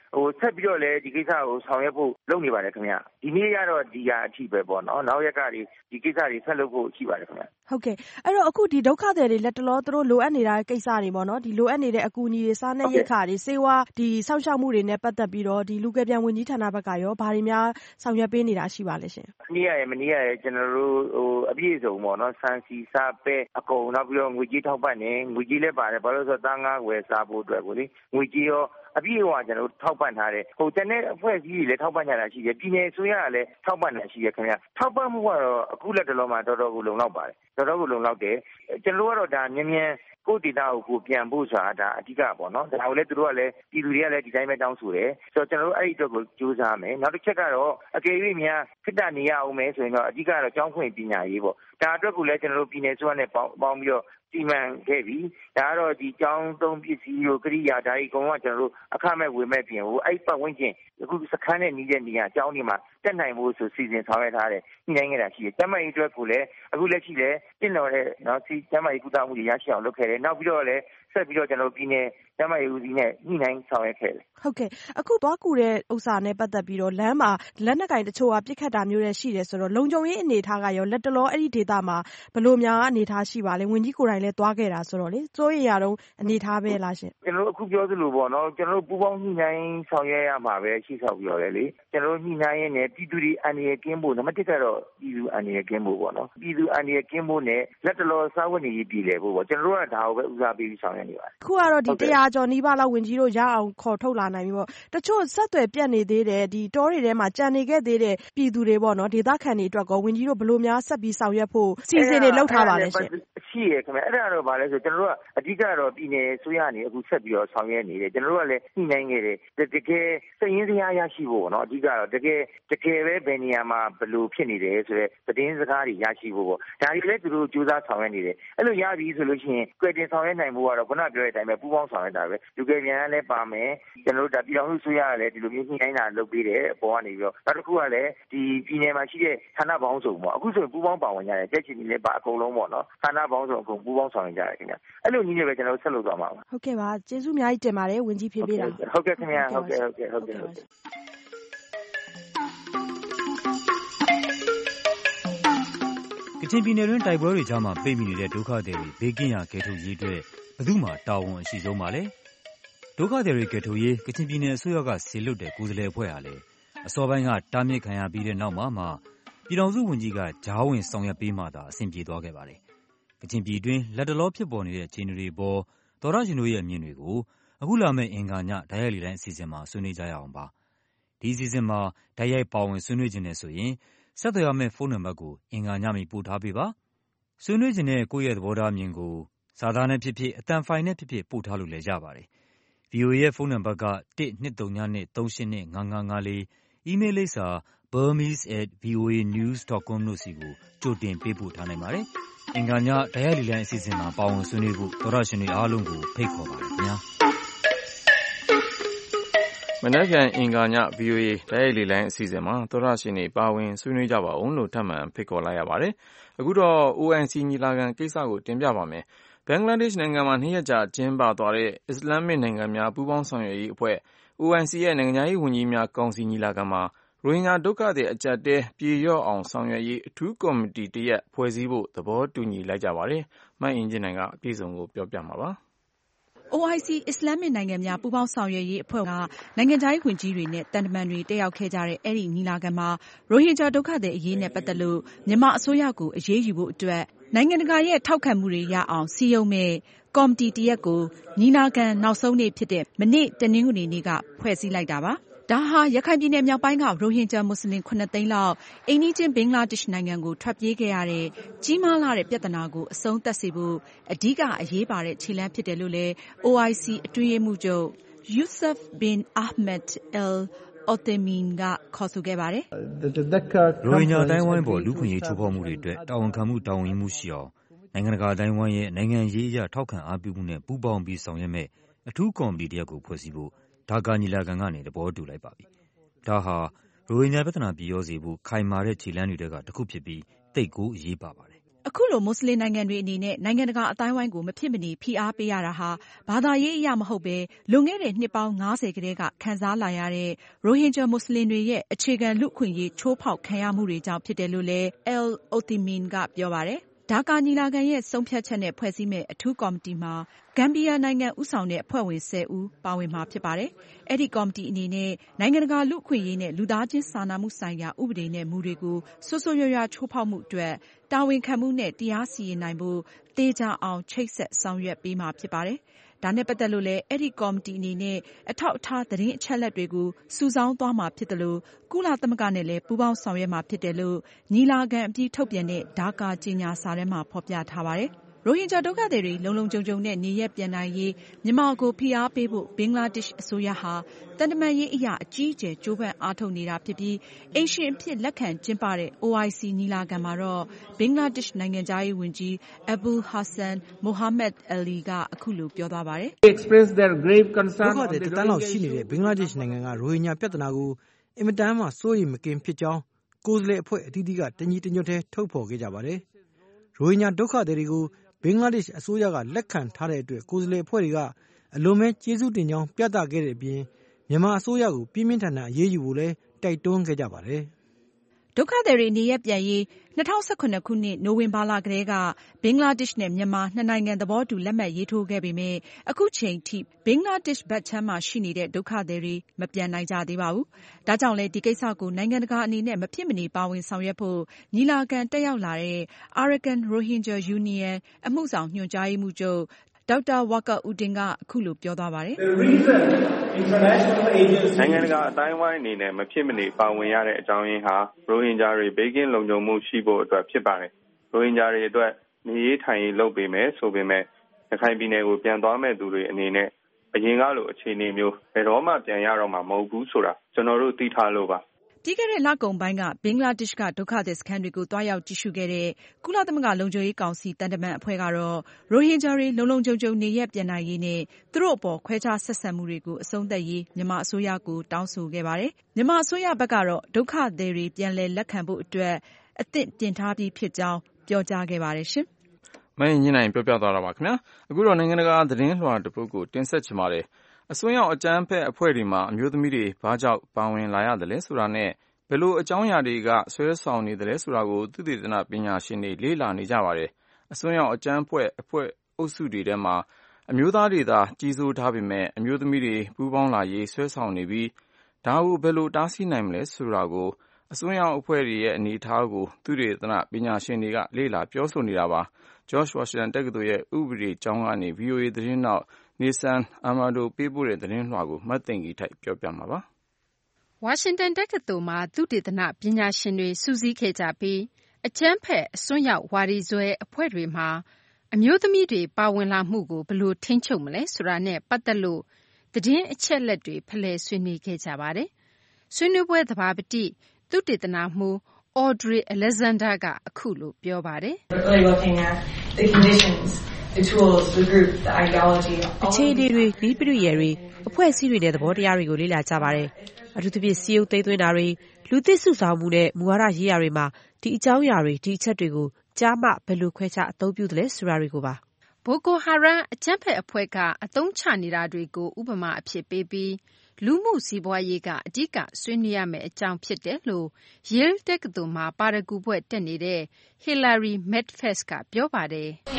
ဆက်ပြီးတော့လည်းဒီကိစ္စကိုဆောင်ရွက်ဖို့လုပ်နေပါတယ်ခင်ဗျ။ဒီနေ့ကတော့ဒီကအထိပဲပေါ့နော်။နောက်ရက်ကဒီကိစ္စတွေဆက်လုပ်ဖို့ရှိပါတယ်ခင်ဗျ။ဟုတ်ကဲ့အဲ့တော့အခုဒီဒုက္ခသည်တွေလက်တလောသူတို့လိုအပ်နေတာကိစ္စတွေပေါ့နော်ဒီလိုအပ်နေတဲ့အကူအညီတွေစားနပ်ရိက္ခာတွေစေဝါဒီစောင့်ရှောက်မှုတွေနဲ့ပတ်သက်ပြီးတော့ဒီလူကယ်ပြန်ဝန်ကြီးဌာနဘက်ကရောဘာတွေများဆောင်ရွက်ပေးနေတာရှိပါလဲရှင်။မနေ့ကကျွန်တော်တို့အပြည့်အစုံပေါ့နော်ဆန်စီစားပဲအကုန်နောက်ပြီးတော့ငွေကြေးထောက်ပံ့နေငွေကြေးလည်းပါတယ်ဘာလို့ဆိုတော့သားငါးဝယ်စားဖို့အတွက်ကိုလေငွေကြေးရောအပြည့်အဝကျွန်တော်ထောက်ပံ့ထားတယ်တနေ့အဖွဲ့အစည်းတွေလည်းထောက်ပံ့ကြတာရှိတယ်ပြည်နယ်အစိုးရကလည်းထောက်ပံ့တာရှိတယ်ခင်ဗျထောက်ပံ့မှုကတော့အခုလက်တလုံးမှာတော်တော်ကိုလုံလောက်ပါတယ်တော်တော်ကိုလုံလောက်တယ်ကျွန်တော်တို့ကတော့ဒါမြင်းကိုဒေတာကိုပြန်ဖို့ဆိုတာဒါအဓိကပေါ့နော်ဒါကိုလည်းသူတို့ကလည်းပြည်သူတွေကလည်းဒီတိုင်းပဲတောင်းဆိုတယ်ဆိုတော့ကျွန်တော်တို့အဲ့ဒီအတွက်ကိုကြိုးစားမယ်နောက်တစ်ချက်ကတော့အကယ်၍များခိတ္တနေရအောင်မယ်ဆိုရင်တော့အဓိကတော့ကျောင်းဖွင့်ပညာရေးပေါ့ဒါအတွက်ကိုလည်းကျွန်တော်တို့ပြည်နယ်စွမ်းနဲ့ပေါင်းပြီးတော့စီမံခဲ့ပြီဒါကတော့ဒီကျောင်းသုံးပစ္စည်းတို့ကိရိယာဓာတ်အကုန်လုံးကကျွန်တော်တို့အခမဲ့ဝေမဲ့ပြင်ဟိုအဲ့ပတ်ဝန်းကျင်အခုစခန်းနဲ့နီးတဲ့နေရာကျောင်းတွေမှာတက်နိုင်ဖို့ဆိုစီစဉ်ဆောင်ရွက်ထားတယ်ညှိနှိုင်းခဲ့တာရှိတယ်ကျမကြီးအတွက်ကိုလည်းအခုလက်ရှိလည်းတင်တော်တဲ့နော်စီကျမကြီးကုသမှုတွေရရှိအောင်လုပ်ခဲ့တယ်နောက်ပြီးတော့လည်းဆက်ပြီးတော့ကျွန်တော်ပြည်နယ်ကျမကြီးဦးစီးနဲ့ညှိနှိုင်းဆောင်ရွက်ခဲ့တယ်ဟုတ်ကဲ့အခုသွားကူတဲ့ဥစ္စာနဲ့ပတ်သက်ပြီးတော့လမ်းမှာလက်နက်ကင်တချို့ကပြစ်ခတ်တာမျိုးတွေရှိတယ်ဆိုတော့လုံခြုံရေးအနေထားကရောလက်တလောအဲ့ဒီဒေသမှာဘယ်လိုများအနေထားရှိပါလဲဝန်ကြီးကိုယ်တိုင်လည်းသွားခဲ့တာဆိုတော့လေစိုးရိမ်ရတော့အနေထားပဲလားရှင်ကျွန်တော်တို့အခုပြောသလိုပေါ့နော်ကျွန်တော်တို့ပူပေါင်းညှိနှိုင်းဆောင်ရွက်ရမှာပဲရှိဆောက်ပြီးတော့လေကျွန်တော်တို့ညှိနှိုင်းရင်းနဲ့ပြည်သူတွေအန္တရာယ်ကင်းဖို့နံပါတ်1ကတော့ပြည်သူအန္တရာယ်ကင်းဖို့ပေါ့နော်ပြည်သူအန္တရာယ်ကင်းဖို့နဲ့လက်တလောစားဝတ်နေရေးပြည်လည်ဖို့ပေါ့ကျွန်တော်တို့ကဒါကိုပဲဦးစားပေးပြီးဆောင်ရွက်နေပါတယ်အခုကတော့ဒီ100ကျော်နီးပါးလောက်ဝန်ကြီးတို့ရအောင်ခေါ်ထုတ်လာနိုင်ပြီပေါ့တချို့ဆက်သွယ်ပြတ်နေသေးတယ်ဒီတောတွေထဲမှာကြံနေခဲ့သေးတဲ့ပြည်သူတွေပေါ့နော်ဒေသခံတွေအတွက်ကောဝန်ကြီးတို့ဘယ်လိုများဆက်ပြီးဆောင်ရွက်ဖို့စီစဉ်နေလုပ်ထားပါလဲရှင်ရှိရခင်ဗျအဲ့ဒါတော့ဗာလဲဆိုကျွန်တော်တို့ကအဓိကတော့ပြည်နယ်ဆိုရနေအခုဆက်ပြီးတော့ဆောင်ရွက်နေတယ်ကျွန်တော်တို့ကလည်းညှိနှိုင်းခဲ့တယ်တကယ်စည်ရင်းစရာရရှိဖို့ပေါ့နော်အဓိကတော့တကယ်ပဲဘယ်နေရာမှာဘယ်လိုဖြစ်နေတယ်ဆိုတော့သတင်းစကားတွေရရှိဖို့ပေါ့ဒါတွေလည်းသူတို့ကြိုးစားဆောင်ရွက်နေတယ်အဲ့လိုရပြီဆိုလို့ရှိရင်ကြွယ်တင်ဆောင်ရွက်နိုင်ဖို့ကတော့ခုနပြောတဲ့အတိုင်းပဲပူးပေါင်းဆောင်ရွက်တာပဲလူကယ်ပြန်လည်းပါမယ်ကျွန်တော်တို့ဒါပြည်တော်စုဆိုရလည်းဒီလိုမျိုးညှိနှိုင်းတာလုပ်ပေးတယ်အပေါ်ကနေပြီးတော့နောက်တစ်ခုကလည်းဒီပြည်နယ်မှာရှိတဲ့ဌာနပေါင်းစုံပေါ့အခုဆိုရင်ပူးပေါင်းပါဝင်ကြတယ်ကြက်ချင်ကြီးလည်းပါအကုန်လုံးပေါ့နော်ဌာနပေါင်းစုံအကုန်ပူးပေါင်းဆောင်ရွက်ကြတယ်ခင်ဗျအဲ့လိုနည်းနဲ့ပဲကျွန်တော်တို့ဆက်လုပ်သွားမှာပါဟုတ်ကဲ့ပါကျေးဇူးအများကြီးတင်ပါတယ်ဝန်ကြီးဖြေပေးတာဟုတ်ကဲ့ခင်ဗျဟုတ်ကဲ့ကချင်ပြည်နယ်တွင်းတိုက်ပွဲတွေကြားမှာပိတ်မိနေတဲ့ဒုက္ခသည်တွေဘေးကင်းရာကယ်ထုတ်ရေးအတွက်ဘယ်သူမှတာဝန်အရှိဆုံးပါလဲဒုက္ခသည်တွေကယ်ထုတ်ရေးကချင်ပြည်နယ်အစိုးရကဆေလွတ်တဲ့ကိုယ်စားလှယ်အဖွဲ့ဟာလည်းအစောပိုင်းကတားမြစ်ခံရပြီးတဲ့နောက်မှာပြည်ထောင်စုဝန်ကြီးကကြားဝင်ဆောင်ရွက်ပေးမှသာအဆင်ပြေသွားခဲ့ပါတယ်ကချင်ပြည်တွင်းလက်တလောဖြစ်ပေါ်နေတဲ့အခြေအနေတွေပေါ်သောရရှင်တို့ရဲ့အမြင်တွေကိုအခုလာမယ့်အင်္ဂါညဓာတ်ရိုက်လေတိုင်းအစီအစဉ်မှာဆွေးနွေးကြရအောင်ပါဒီအစီအစဉ်မှာဓာတ်ရိုက်ပါဝင်ဆွေးနွေးခြင်းနဲ့ဆိုရင်ဆက်သွယ်ရမယ့်ဖုန်းနံပါတ်ကိုအင်္ဂါညမီပို့ထားပေးပါဆွေးနွေးခြင်းနဲ့ကိုယ့်ရဲ့သဘောထားအမြင်ကိုစာသားနဲ့ဖြစ်ဖြစ်အသံဖိုင်နဲ့ဖြစ်ဖြစ်ပို့ထားလို့လည်းရပါတယ် VOA ရဲ့ဖုန်းနံပါတ်က12392325554အီးမေးလ်လိပ်စာ burmese@voanews.com တို့စီကိုကြိုတင်ပေးပို့ထားနိုင်ပါတယ်အင်္ဂါညဓာတ်ရိုက်လေတိုင်းအစီအစဉ်မှာပါဝင်ဆွေးနွေးဖို့သောရရှင်တွေအားလုံးကိုဖိတ်ခေါ်ပါတယ်ခင်ဗျာမနက်ဖြန်အင်္ဂါည VOA ဓာတ်ရိုက်လေတိုင်းအစီအစဉ်မှာသောရရှင်တွေပါဝင်ဆွေးနွေးကြပါအောင်လို့ထပ်မံဖိတ်ခေါ်လိုက်ရပါတယ်အခုတော့ OIC ညီလာခံကိစ္စကိုတင်ပြပါမယ်ဘင်္ဂလားဒေ့ရှ်နိုင်ငံမှာ2ရက်ကြာကျင်းပသွားတဲ့အစ္စလာမစ်နိုင်ငံများပူးပေါင်းဆောင်ရွက်ရေးအဖွဲ့ OIC ရဲ့နိုင်ငံခြားရေးဝန်ကြီးများကောင်စီညီလာခံမှာရိုဟင်ဂျာဒုက္ခသည်အကျပ်အတည်းပြေလျော့အောင်ဆောင်ရွက်ရေးအထူးကော်မတီတစ်ရပ်ဖွဲ့စည်းဖို့သဘောတူညီလိုက်ကြပါတယ်။မအင်ကြင်းနိုင်ကအပြည့်အစုံကိုပြောပြမှာပါ။ OIC အစ္စလာမစ်နိုင်ငံများပူးပေါင်းဆောင်ရွက်ရေးအဖွဲ့ကနိုင်ငံခြားရေးဝန်ကြီးတွေနဲ့တန်တမန်တွေတက်ရောက်ခဲ့ကြတဲ့အဲဒီညီလာခံမှာရိုဟင်ဂျာဒုက္ခသည်အရေးနဲ့ပတ်သက်လို့မြန်မာအစိုးရကိုအရေးယူဖို့အတွက်နိုင်ငံတကာရဲ့ထောက်ခံမှုတွေရအောင်စည်းရုံးမဲ့ကော်မတီတစ်ရပ်ကိုညီလာခံနောက်ဆုံးနေ့ဖြစ်တဲ့မနေ့တနင်္ဂနွေနေ့ကဖွဲ့စည်းလိုက်တာပါ။ဒါဟာရခိုင်ပြည်နယ်မြောက်ပိုင်းကရိုဟင်ဂျာမွတ်စလင်9သိန်းလောက်အိမ်နီးချင်းဘင်္ဂလားဒေ့ရှ်နိုင်ငံကိုထွက်ပြေးခဲ့ရတဲ့ကြီးမားလာတဲ့ပြဿနာကိုအဆုံးသတ်စေဖို့အဓိကအရေးပါတဲ့ခြေလှမ်းဖြစ်တယ်လို့လည်း OIC အတွင်းရေးမှူးချုပ် Yusuf bin Ahmed Al Othaymin ကခေါ်ဆိုခဲ့ပါတယ်။ရိုဟင်ဂျာအတိုင်းဝိုင်းပေါ်လူခွင့်ရေးချိုးဖောက်မှုတွေအတွက်တာဝန်ခံမှုတာဝန်ယူမှုရှိအောင်နိုင်ငံတကာအတိုင်းဝိုင်းရဲ့နိုင်ငံရေးအရထောက်ခံအားပြုမှုနဲ့ပူးပေါင်းပြီးဆောင်ရွက်မဲ့အထူးကော်မတီတစ်ရပ်ကိုဖွဲ့စည်းဖို့ဒါကာညီလာခံကနေသဘောတူလိုက်ပါပြီ။ဒါဟာရိုဟင်ဂျာပြဿနာပြေလျော့စေဖို့ခိုင်မာတဲ့ခြေလှမ်းတွေကတစ်ခုဖြစ်ပြီးသိပ်ကိုအရေးပါပါတယ်။အခုလိုမွတ်စလင်နိုင်ငံတွေအနေနဲ့နိုင်ငံတကာအတိုင်းအဝိုင်းကိုမဖြစ်မနေဖိအားပေးရတာဟာဘာသာရေးအရမဟုတ်ဘဲလွန်ခဲ့တဲ့နှစ်ပေါင်း90ကတည်းကခံစားလာရတဲ့ရိုဟင်ဂျာမွတ်စလင်တွေရဲ့အခြေခံလူ့အခွင့်အရေးချိုးဖောက်ခံရမှုတွေကြောင့်ဖြစ်တယ်လို့လည်း Al-Othman ကပြောပါတယ်။ဒါကာညီလာခံရဲ့ဆုံးဖြတ်ချက်နဲ့ဖွဲ့စည်းမဲ့အထူးကော်မတီမှာဂမ်ဘီယာနိုင်ငံဦးဆောင်တဲ့အဖွဲ့ဝင်10ဦးပါဝင်မှာဖြစ်ပါတယ်။အဲ့ဒီကော်မတီအနေနဲ့နိုင်ငံတကာလူ့အခွင့်အရေးနဲ့လူသားချင်းစာနာမှုဆိုင်ရာဥပဒေနဲ့မူတွေကိုဆိုးဆိုးရွားရွားချိုးဖောက်မှုအတွက်တာဝန်ခံမှုနဲ့တရားစီရင်နိုင်ဖို့သေချာအောင်ချိတ်ဆက်ဆောင်ရွက်ပေးမှာဖြစ်ပါတယ်။ဒါနဲ့ပတ်သက်လို့လည်းအဲ့ဒီကော်မတီအနေနဲ့အထောက်အထားသတင်းအချက်အလက်တွေကိုစုဆောင်းသွားမှာဖြစ်တယ်လို့ကုလသမဂ္ဂနဲ့လည်းပူးပေါင်းဆောင်ရွက်မှာဖြစ်တယ်လို့ညီလာခံအပြီးထုတ်ပြန်တဲ့ဒါကာကြေညာစာထဲမှာဖော်ပြထားပါတယ်။ရိုဟင်ဂျာဒုက္ခသည်တွေလုံလုံခြုံခြုံနဲ့နေရပ်ပြန်နိုင်ရေးမြန်မာကိုဖိအားပေးဖို့ဘင်္ဂလားဒေ့ရှ်အစိုးရဟာတန်တမာရေးအရာအကြီးအကျယ်ကြိုးပမ်းအားထုတ်နေတာဖြစ်ပြီးအိမ်ရှင်အဖြစ်လက်ခံကျင်းပတဲ့ OIC ညီလာခံမှာတော့ဘင်္ဂလားဒေ့ရှ်နိုင်ငံသားရေးဝန်ကြီး Abul Hassan Mohammed Ali ကအခုလိုပြောသွားပါတယ်။ express their grave concern ဒုက္ခသည်တန်းလောက်ရှိနေတဲ့ဘင်္ဂလားဒေ့ရှ်နိုင်ငံကရိုဟင်ဂျာပြဿနာကိုအင်မတန်မှစိုးရိမ်မကင်းဖြစ်ကြောင်းကိုယ်စားလှယ်အဖွဲ့အသီးသီးကတညီတညွတ်တည်းထုတ်ဖော်ခဲ့ကြပါတယ်။ရိုဟင်ဂျာဒုက္ခသည်တွေကိုဘင်္ဂလားဒေ့ရှ်အစိုးရကလက်ခံထားတဲ့အတွက်ကိုယ်စားလှယ်အဖွဲ့တွေကအလွန်ပဲကျေးဇူးတင်ကြောင်းပြသခဲ့တဲ့အပြင်မြန်မာအစိုးရကိုပြင်းပြင်းထန်ထန်အရေးယူဖို့လည်းတိုက်တွန်းခဲ့ကြပါတယ်။ဒုက္ခသည်တွေနေရပ်ပြန်ရေး2018ခုနှစ်နိုဝင်ဘာလကတည်းကဘင်္ဂလားဒေ့ရှ်နဲ့မြန်မာနှစ်နိုင်ငံသဘောတူလက်မှတ်ရေးထိုးခဲ့ပေမဲ့အခုချိန်ထိဘင်္ဂလားဒေ့ရှ်ဘက်ခြမ်းမှာရှိနေတဲ့ဒုက္ခသည်တွေမပြန်နိုင်ကြသေးပါဘူး။ဒါကြောင့်လည်းဒီကိစ္စကိုနိုင်ငံတကာအနေနဲ့မဖြစ်မနေပါဝင်ဆောင်ရွက်ဖို့ညီလာခံတက်ရောက်လာတဲ့ Arakan Rohingya Union အမှုဆောင်ညွှန်ကြားရေးမှူးချုပ်ဒေါက်တာဝါကာဦးဒင်ကအခုလိုပြောသွားပါတယ်။နိုင်ငံတကာအတိုင်းအဝိုင်းအနေနဲ့မဖြစ်မနေပါဝင်ရတဲ့အကြောင်းရင်းဟာရိုဟင်ဂျာတွေဘေးကင်းလုံခြုံမှုရှိဖို့အတွက်ဖြစ်ပါတယ်။ရိုဟင်ဂျာတွေအတွက်နေရေးထိုင်ရေးလုပ်ပေးမယ်ဆိုပေမဲ့ရခိုင်ပြည်နယ်ကိုပြန်သွားမဲ့သူတွေအနေနဲ့အရင်ကလိုအခြေအနေမျိုးဘယ်တော့မှပြန်ရတော့မှာမဟုတ်ဘူးဆိုတာကျွန်တော်တို့သိထားလို့ပါပြီးခဲ့တဲ့လကုန်ပိုင်းကဘင်္ဂလားဒေ့ရှ်ကဒုက္ခသည်စခန်းတွေကိုတွားရောက်ကြည့်ရှုခဲ့တဲ့ကုလသမဂ္ဂလုံခြုံရေးကောင်စီတန်တမန်အဖွဲ့ကတော့ရိုဟင်ဂျာတွေလုံလုံခြုံခြုံနေရပ်ပြန်နိုင်ရေးနဲ့သူတို့အပေါ်ခွဲခြားဆက်ဆံမှုတွေကိုအဆုံးသတ်ရေးမြန်မာအစိုးရကိုတောင်းဆိုခဲ့ပါတယ်။မြန်မာအစိုးရဘက်ကတော့ဒုက္ခသည်တွေပြန်လည်လက်ခံဖို့အတွက်အသင့်ပြင်ထားပြီးဖြစ်ကြောင်းပြောကြားခဲ့ပါတယ်ရှင်။မင်းညင်နိုင်ပြောပြသွားတာပါခင်ဗျာ။အခုတော့နိုင်ငံတကာသတင်းလွှာတစ်ပုဒ်ကိုတင်ဆက်ချင်ပါတယ်။အစွန်းရောက်အကြမ်းဖက်အဖွဲ့တွေမှာအမျိုးသမီးတွေဘာကြောင့်ပါဝင်လာရတယ်လဲဆိုတာနဲ့ဘယ်လိုအကြောင်းအရာတွေကဆွဲဆောင်နေတယ်ဆိုတာကိုသုတေသနပညာရှင်တွေလေ့လာနေကြပါတယ်။အစွန်းရောက်အကြမ်းဖက်အဖွဲ့အုပ်စုတွေထဲမှာအမျိုးသားတွေသာကြီးစိုးထားပေမဲ့အမျိုးသမီးတွေပူးပေါင်းလာရေးဆွဲဆောင်နေပြီးဒါကိုဘယ်လိုတားဆီးနိုင်မလဲဆိုတာကိုအစွန်းရောက်အဖွဲ့တွေရဲ့အနေအထားကိုသုတေသနပညာရှင်တွေကလေ့လာပြောဆိုနေတာပါ။ George Washington တက္ကသိုလ်ရဲ့ဥပဒေကျောင်းကနေ VOA သတင်းတောက် Nelson Amado ပေးပို့တဲ့သတင်းလွှာကိုမသိင်္ဂီထိုက်ပြောပြမှာပါ။ဝါရှင်တန်တက္ကသိုလ်မှာသုတေသနပညာရှင်တွေစုစည်းခဲ့ကြပြီးအကြမ်းဖက်အစွန်းရောက်ဝါဒီစွဲအဖွဲ့တွေမှာအမျိုးသမီးတွေပါဝင်လာမှုကိုဘယ်လိုထိန်းချုပ်မလဲဆိုတာနဲ့ပတ်သက်လို့သတင်းအချက်လက်တွေဖလှယ်ဆွေးနွေးခဲ့ကြပါတယ်။ဆွေးနွေးပွဲသဘာပတိသုတေသနမှူး Audrey Alexander ကအခုလိုပြောပါတယ်။အခြေအနေတွေနည်းပရိယာယ်တွေအဖွဲ့အစည်းတွေနဲ့သဘောတရားတွေကိုလေ့လာကြပါတယ်။အထူးသဖြင့်စီယုံသိမ်းသွင်းတာတွေလူသစ်စုဆောင်မှုနဲ့မူဝါဒရေးရာတွေမှာဒီအကြောင်းအရာတွေဒီအချက်တွေကိုကြားမှဘယ်လိုခွဲခြားအသုံးပြုသလဲဆိုတာတွေကိုပါ။ Boko Haram အကြမ်းဖက်အဖွဲ့ကအသုံးချနေတာတွေကိုဥပမာအဖြစ်ပေးပြီးလူမှုစီးပွားရေးကအဓိကဆွေးနွေးရမယ့်အကြောင်းဖြစ်တယ်လို့ Yale တက္ကသိုလ်မှာပါရဂူဘွဲ့တက်နေတဲ့ Hilary Medfast ကပြောပါတယ်။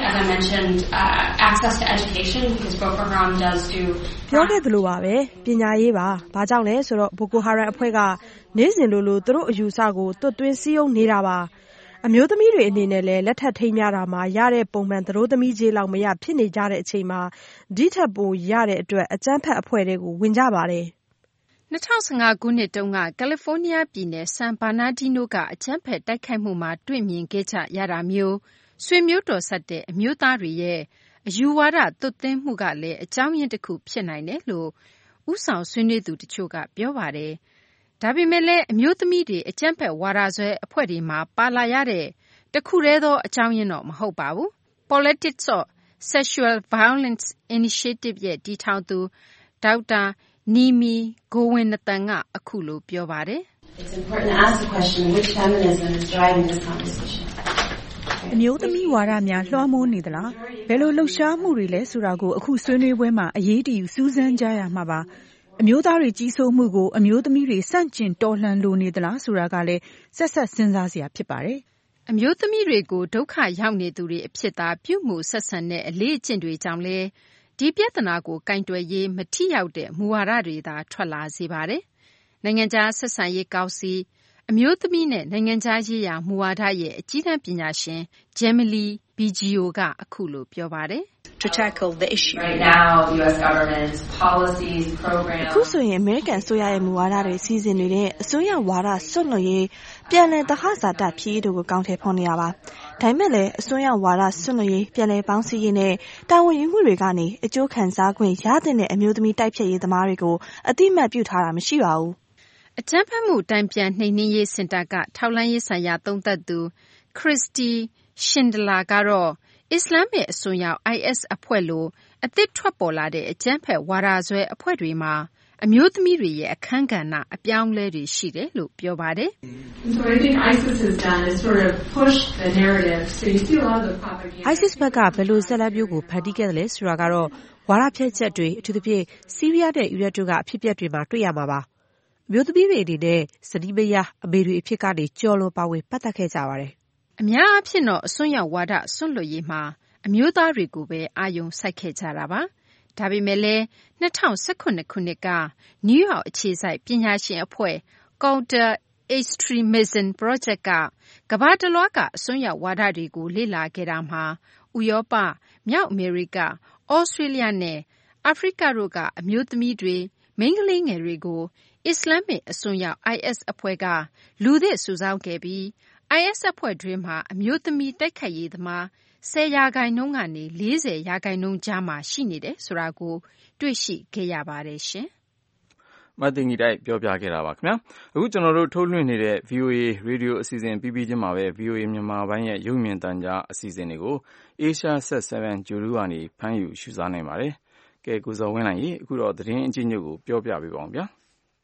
ပြောခဲ့သလိုပါပဲပညာရေးပါ။ဘာကြောင့်လဲဆိုတော့ Boko Haram အဖွဲ့ကနေ့စဉ်လိုသူတို့အယူဆကိုသွတ်သွင်းစည်းရုံးနေတာပါ။အမျိုးသမီးတွေအနေနဲ့လည်းလက်ထပ်ထိမ်းများတာမှာရတဲ့ပုံမှန်သတို့သမီးကြီးလောက်မရဖြစ်နေကြတဲ့အချိန်မှာဒီထက်ပိုရတဲ့အတွက်အကြမ်းဖက်အဖွဲ့တွေကိုဝင်ကြပါတယ်။2015ခုနှစ်တုန်းကကယ်လီဖိုးနီးယားပြည်နယ်ဆန်ဘာနာဒီနိုကအကြမ်းဖက်တိုက်ခိုက်မှုမှာတွေ့မြင်ခဲ့ကြရတာမျိုးဆွေမျိုးတော်ဆက်တဲ့အမျိုးသားတွေရဲ့အယူဝါဒသွတ်သွင်းမှုကလည်းအကြောင်းရင်းတစ်ခုဖြစ်နိုင်တယ်လို့ဥဆောင်ဆွေးနွေးသူတချို့ကပြောပါတယ်။ဒါပေမဲ့လည်းအမျိုးသမီးတွေအကြမ်းဖက်ဝါဒစွဲအဖွဲ့တွေမှာပါလာရတဲ့တခုတည်းသောအကြောင်းရင်းတော့မဟုတ်ပါဘူး။ Politics of Sexual Violence Initiative ရဲ့တည်ထောင်သူဒေါက်တာနီမီဂိုဝင်နသန်ကအခုလိုပြောပါတယ်။အမျိုးသမီးဝါဒများလွှမ်းမိုးနေသလားဘယ်လိုလှုပ်ရှားမှုတွေလဲဆိုတာကိုအခုဆွေးနွေးပွဲမှာအရေးတယူစူးစမ်းကြရမှာပါအမျိုးသားတွေကြီးစိုးမှုကိုအမျိုးသမီးတွေစန့်ကျင်တော်လှန်လိုနေသလားဆိုတာကလည်းဆက်ဆက်စဉ်းစားစရာဖြစ်ပါတယ်အမျိုးသမီးတွေကိုဒုက္ခရောက်နေသူတွေအဖြစ်သာပြုမှုဆက်ဆံတဲ့အလေးအကျင့်တွေကြောင့်လဲဒီပြဿနာကိုကင်တွယ်ရေးမထိရောက်တဲ့မူဝါဒတွေသာထွက်လာစေပါတယ်နိုင်ငံခြားဆက်ဆံရေးကောင်စီအမျိုးသမီးနဲ့နိုင်ငံခြားရေးရာမူဝါဒရဲ့အကြီးတန်းပညာရှင် Jemily Bigio ကအခုလိုပြောပါတယ် To tackle the issue. Right now, U.S. government's policies, programs. အခုဆိုရင် American အစိုးရရဲ့မူဝါဒတွေစီစဉ်နေတဲ့အစိုးရဝါဒစွန့်လွတ်ရေးပြန်လည်သဟဇာတဖြစ်ရေးတို့ကိုကောင်းထည့်ဖော်နေတာပါ။ဒါပေမဲ့လည်းအစိုးရဝါဒစွန့်လွတ်ရေးပြန်လည်ပေါင်းစည်းရေးနဲ့တာဝန်ယူမှုတွေကနေအကျိုးခံစားခွင့်ရတဲ့အမျိုးသမီးတိုက်ဖြတ်ရေးသမားတွေကိုအတိအမှတ်ပြုထားတာမရှိပါဘူး။အကြမ်းဖက်မှုတိုင်ပြန်နှိမ်နင်းရေးစင်တာကထောက်လှမ်းရေးဆိုင်ရာသုံးသပ်သူ Christy Schindler ကတော့အစ္စလာမစ်အစွန်းရောက် IS အဖွဲ့လိုအသစ်ထွက်ပေါ်လာတဲ့အကြမ်းဖက်ဝါဒစွဲအဖွဲ့တွေမှာအမျိုးသမီးတွေရဲ့အခန်းကဏ္ဍအပြောင်းအလဲတွေရှိတယ်လို့ပြောပါတယ်။ So I think ISIS has done is sort of push the narrative. So you see a lot of the propaganda. ISIS ဘက်ကဘယ်လိုဆက်လက်မျိုးကိုဖန်တီးခဲ့တယ်လဲဆိုတာကတော့ဝါဒဖြန့်ချက်တွေအထူးသဖြင့်ဆီးရီးယားနဲ့အီရတ်တို့ကအဖြစ်အပျက်တွေမှာတွေ့ရမှာပါ။အမျိုးသမီးတွေအနေနဲ့ဇနီးမယားအမေတွေအဖြစ်ကနေကြော်လွန်ပါဝင်ပတ်သက်ခဲ့ကြပါတယ်အများအားဖြင့်တော့အစွန်းရောက်ဝါဒစွန့်လွတ်ရေးမှာအမျိုးသားတွေကိုပဲအာရုံစိုက်ခဲ့ကြတာပါ။ဒါပေမဲ့လည်း2019ခုနှစ်ကနယူးယောက်အခြေစိုက်ပညာရှင်အဖွဲ့ Counter Extremism Project ကကမ္ဘာတလွှားကအစွန်းရောက်ဝါဒတွေကိုလေ့လာခဲ့တာမှာဥရောပ၊မြောက်အမေရိက၊ဩစတြေးလျနဲ့အာဖရိကတို့ကအမျိုးသမီးတွေမိန်းကလေးငယ်တွေကိုအစ္စလာမစ်အစွန်းရောက် IS အဖွဲ့ကလူသစ်စုဆောင်းခဲ့ပြီး IS အဖွဲ့တွင်းမှာအမျိုးသမီးတိုက်ခိုက်ရေးသမား10%ကနေ 40%ကြားမှာရှိနေတယ်ဆိုတာကိုတွေ့ရှိခဲ့ရပါတယ်ရှင်။မသိင်္ဂီတိုက်ပြောပြခဲ့တာပါခင်ဗျာ။အခုကျွန်တော်တို့ထုတ်လွှင့်နေတဲ့ VOA ရေဒီယိုအစီအစဉ်ပြီးပြီးချင်းမှာပဲ VOA မြန်မာပိုင်းရဲ့ရုပ်မြင်သံကြားအစီအစဉ်တွေကို Asia Set 7 ဂြိုလ်တုကနေဖမ်းယူရှုစားနိုင်ပါတယ်။ကဲကိုဇော်ဝင်းနိုင်ရေအခုတော့သတင်းအကျဉ်းချုပ်ကိုပြောပြပေးပါအောင်ဗျာ။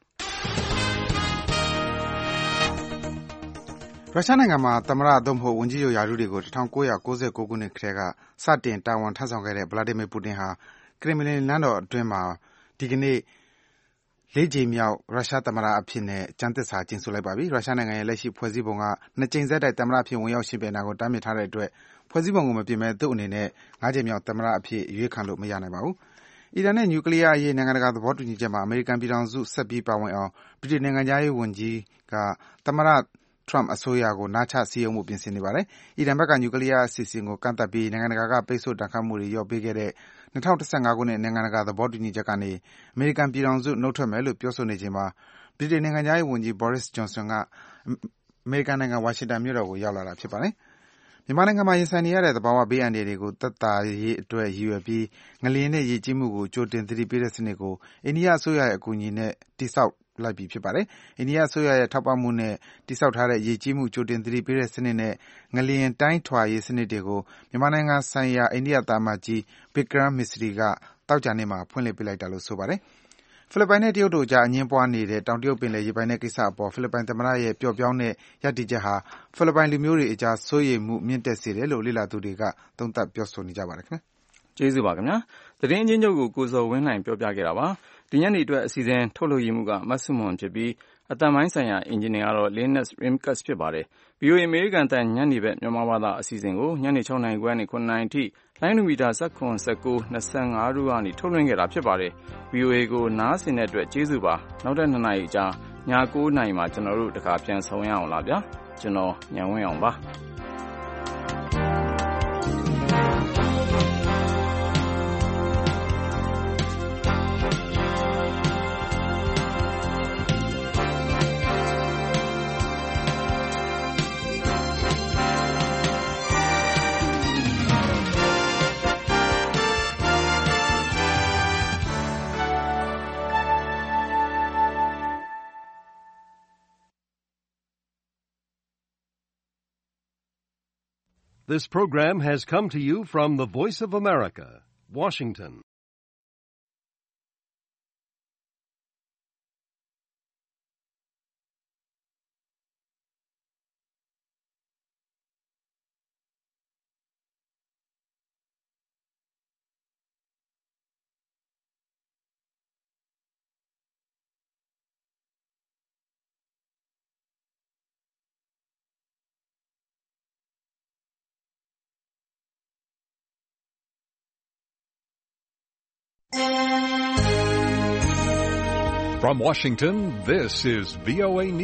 ရုရှားနိုင်ငံမှာသမ္မတသို့မဟုတ်ဝန်ကြီးချုပ်ရာထူးတွေကို1999ခုနှစ်ကတည်းကစတင်တာဝန်ထမ်းဆောင်ခဲ့တဲ့ Vladimir Putin ဟာကရင်မလင်နန်းတော်အတွင်းမှာဒီကနေ့4 ကြိမ်မြောက်ရုရှားသမ္မတအဖြစ်နဲ့ကျမ်းသစ္စာကျိန်ဆိုလိုက်ပါပြီ။ရုရှားနိုင်ငံရဲ့လက်ရှိဖွဲ့စည်းပုံက2 ကြိမ်ဆက်တိုက်သမ္မတအဖြစ်ဝင်ရောက်ယှဉ်ပြိုင်တာကိုတားမြစ်ထားတဲ့အတွက်ဖွဲ့စည်းပုံကိုမပြင်ဘဲသူ့အနေနဲ့5 ကြိမ်မြောက်သမ္မတအဖြစ်ရွေးခံလို့မရနိုင်ပါဘူး။အီရန်နဲ့နျူကလ িয়ার အရေးနိုင်ငံတကာသဘောတူညီချက်မှာအမေရိကန်ပြည်ထောင်စုဆက်ပြီးပါဝင်အောင်ဗြိတိန်နိုင်ငံခြားရေးဝန်ကြီးကသမ္မတTrump အစိုးရကိုနားချစည်းရုံးဖို့ပြင်ဆင်နေပါတယ်။အီရန်ဘက်ကနျူကလ িয়ার အစီအစဉ်ကိုကန့်သတ်ပြီးနိုင်ငံတကာကပိတ်ဆို့ဒဏ်ခတ်မှုတွေလျော့ပေးခဲ့တဲ့2015ခုနှစ်နိုင်ငံတကာသဘောတူညီချက်ကနေအမေရိကန်ပြည်ထောင်စုနုတ်ထွက်မယ်လို့ပြောဆိုနေချိန်မှာဗြိတိန်နိုင်ငံခြားရေးဝန်ကြီး Boris Johnson ကအမေရိကန်နိုင်ငံဝါရှင်တန်မြို့တော်ကိုရောက်လာတာဖြစ်ပါတယ်။မြန်မာနိုင်ငံမှာရင်ဆိုင်နေရတဲ့သဘာဝဘေးအန္တရာယ်တွေကိုသက်သာရေးအတွက်ရည်ရွယ်ပြီးငလျင်နဲ့ရေကြီးမှုကိုကြိုတင်သတိပေးတဲ့စနစ်ကိုအိန္ဒိယအစိုးရရဲ့အကူအညီနဲ့တည်ဆောက်လိုက်ပြီဖြစ်ပါတယ်။အိန္ဒိယအစိုးရရဲ့ထောက်ပံ့မှုနဲ့တည်ဆောက်ထားတဲ့ရေကြီးမှုကြိုတင်သတိပေးတဲ့စနစ်နဲ့ငလျင်တိုင်းထွာရေးစနစ်တွေကိုမြန်မာနိုင်ငံဆိုင်ရာအိန္ဒိယသံအမတ်ကြီး Vikram Misri ကသောကြာနေ့မှာဖွင့်လှစ်ပေးလိုက်တာလို့ဆိုပါတယ်။ဖိလစ်ပိုင်နဲ့တရုတ်တို့ကြားအငြင်းပွားနေတဲ့တောင်တရုတ်ပင်လယ်ရေပိုင်နက်ကိစ္စအပေါ်ဖိလစ်ပိုင်သမ္မတရဲ့ပျော့ပျောင်းတဲ့ရပ်တည်ချက်ဟာဖိလစ်ပိုင်လူမျိုးတွေအကြားစိုးရိမ်မှုမြင့်တက်စေတယ်လို့လေ့လာသူတွေကသုံးသပ်ပြောဆိုနေကြပါတယ်ခင်ဗျာ။ကျေးဇူးပါခင်ဗျာ။သတင်းအချင်းချုပ်ကိုကိုဇော်ဝင်းနိုင်ပြောပြခဲ့တာပါ။ဒီညနေအတွက်အစီအစဉ်ထုတ်လုပ်ရမှုကမတ်ဆုမွန်ဖြစ်ပြီးအတန်ပိုင်းဆိုင်ရာအင်ဂျင်နီယာကတော့ Linus Rimkus ဖြစ်ပါတယ်။ VOA အမေရိကန်တန်ညနေဘက်မြန်မာဘာသာအစီအစဉ်ကိုညနေ6နာရီခွဲနဲ့9နာရီအထိလိုင်းမီတာ19 19 25တို့ကနေထုတ်လွှင့်ခဲ့တာဖြစ်ပါတယ်။ VOA ကိုနားဆင်တဲ့အတွက်ကျေးဇူးပါ။နောက်ထပ်2နာရီကြာည9နာရီမှာကျွန်တော်တို့တခါပြန်ဆုံရအောင်လားဗျာ။ကျွန်တော်ညံဝင်းအောင်ပါ။ This program has come to you from the Voice of America, Washington. From Washington, this is VOA News.